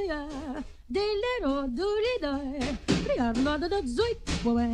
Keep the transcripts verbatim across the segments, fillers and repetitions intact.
boy, they little doody die. They got a lot of the zoit boy.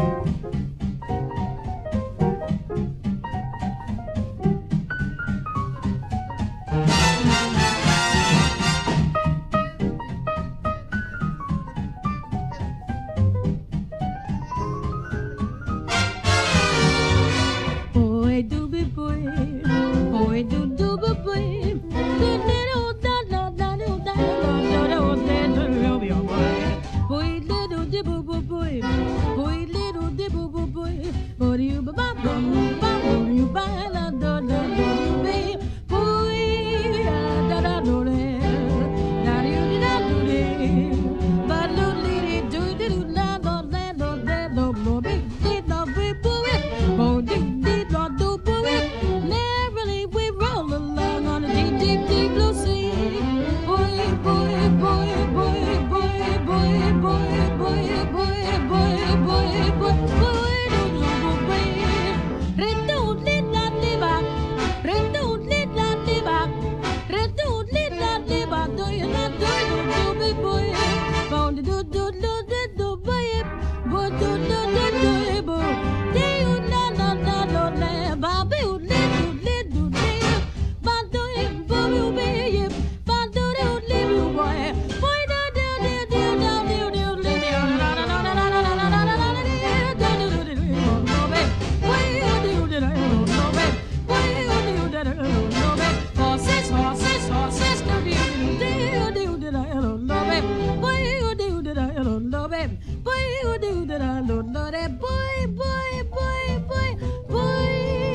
Boy, doobie boy, boy, doo doobie boy, little da da da da da da da da da. Boy, little dibble boy, boy, little dibble boy, boy, you ba ba ba ba, you ba la da da da baby, boy, da da do le, da do da do le, ba do le do do la do la do la do do big did the big boy, boy did did the do boy, merrily we roll along on a deep deep deep blue sea, boy boy boy boy boy boy boy boy boy boy boy boy boy do do boy, redo lit la diva, redo lit la diva, redo lit la diva, do you not do do do boy, boy do do do do do boy, boy do do do do boy, do you not not not not not, baby do lit do lit do lit, ba do it boy you be, ba do do lit you boy, boy do do do do do do do lit you, la la la la la la la la la la, do do do do no baby, boy you do do do no baby, boy you do do do no baby, horses horses horses do do do do do no baby, boy you do do do no baby, boy you do do do no baby, boy boy boy boy boy,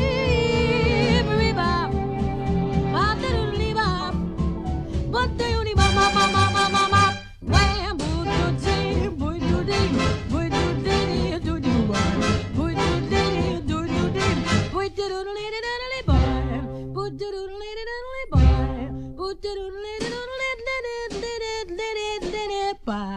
riba, ba do riba, ba do riba ma ma ma ma ma ma, wham boy do dee boy do dee boy do dee do do boy do dee do do dee boy do do li li li boy boy do do li li li boy boy do do li li li li li li li li li